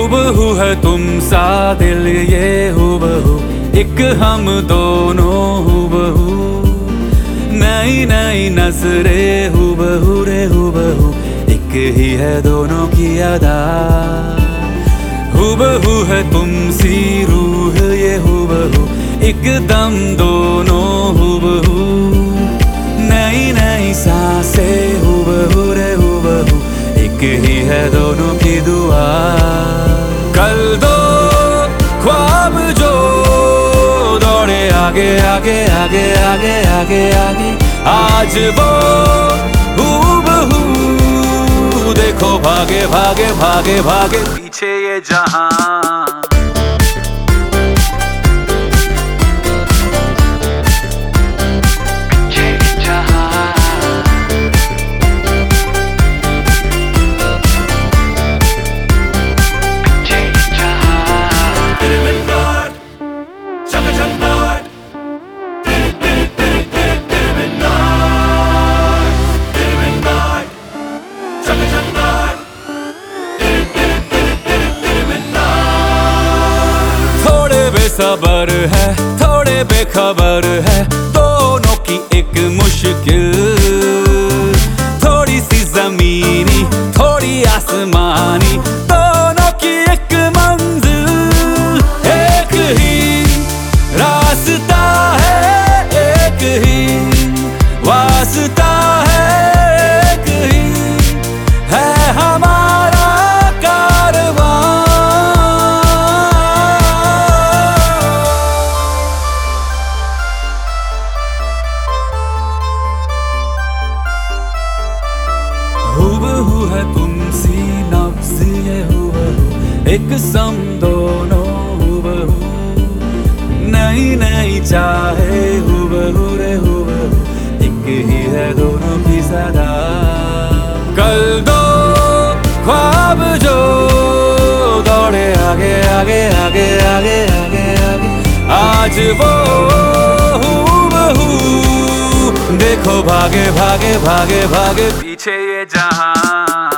हूबहू है तुम सा दिल ये हूबहू, एक हम दोनों हूबहू, नई नई नजरे हूबहू रे हूबहू, एक ही है दोनों की अदा। हूबहू है तुमसी रूह ये हूबहू, एकदम दोनों हूबहू, नई नई सांसें हूबहू रे हूबहू, एक ही है दोनों की दुआ। कल दो ख्वाब जो दौड़े आगे आगे आगे आगे आगे आगे, आज वो हूबहू देखो भागे भागे भागे भागे पीछे ये जहां। सबर है थोड़े बेखबर है दोनों की एक मुश्किल, थोड़ी सी जमीनी थोड़ी आसमानी, दोनों की एक मंजिल, एक ही रास्ता है एक ही वास्ता है, एक ही है हमारा हूबहू है तुमसी नफ्स ये हूबहू, एक सम दोनों हूबहू, नई नई चाहे हूबहू रे हूबहू, एक ही है दोनों की सदा। कल दो ख्वाब जो दौड़े आगे आगे आगे आगे आगे आगे, आज वो हूबहू देखो भागे भागे भागे भागे पीछे ये जहां।